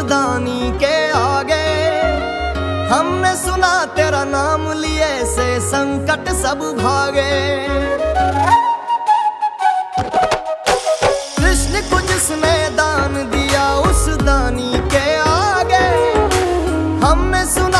दानी के आगे। हमने सुना तेरा नाम लिए से संकट सब भागे। कृष्ण को जिसने दान दिया उस दानी के आगे। हमने सुना